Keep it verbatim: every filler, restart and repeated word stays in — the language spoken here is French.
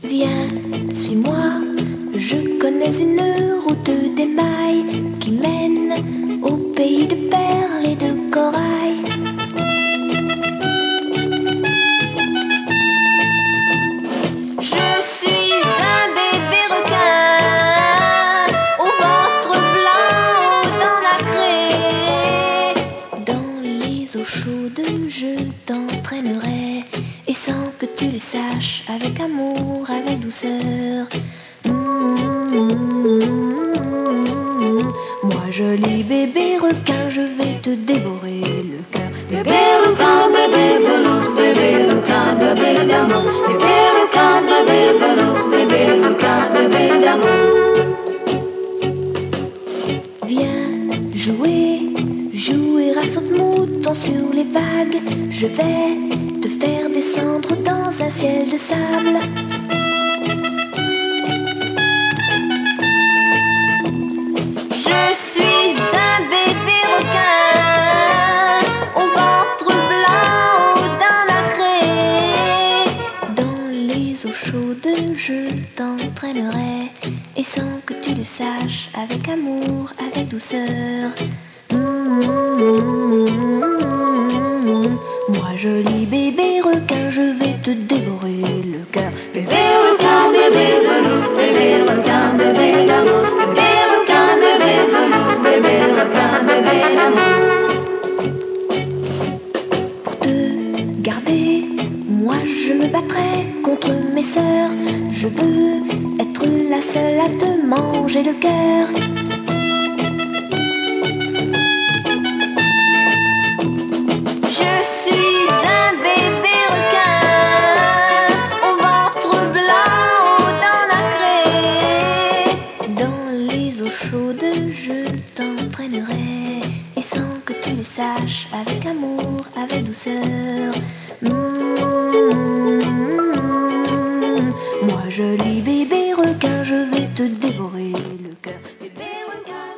Viens, suis-moi, je connais une route d'émail qui mène au pays de perles et de corail. Je suis un bébé requin au ventre blanc, aux dents nacrées. Dans les eaux chaudes, je t'entraînerai, et sans que tu le saches, avec amour, avec douceur. Mmh, moi, joli bébé requin, je vais te dévorer le cœur. Bébé requin, bébé velours, bébé requin, bébé d'amour. Bébé requin, bébé velours, bébé requin, bébé d'amour. Viens jouer, jouer à saute-mouton sur les vagues. Je vais te faire descendre dans un ciel de sable. Je suis un bébé requin au ventre blanc, aux dents nacrées. Dans les eaux chaudes, je t'entraînerai, et sans que tu le saches, avec amour, avec douceur. Mmh, moi, joli bébé requin, je vais te dévorer le cœur. Bébé requin, bébé velours, bébé requin, bébé d'amour. Bébé requin, bébé velours, bébé requin, bébé d'amour. Pour te garder, moi je me battrai contre mes sœurs. Je veux être la seule à te manger le cœur. Je suis un bébé requin au ventre blanc, aux dents nacrées. Dans les eaux chaudes, je t'entraînerai, et sans que tu le saches, avec amour, avec douceur. Mmh, moi, joli bébé requin, je vais te dévorer le cœur. Bébé requin.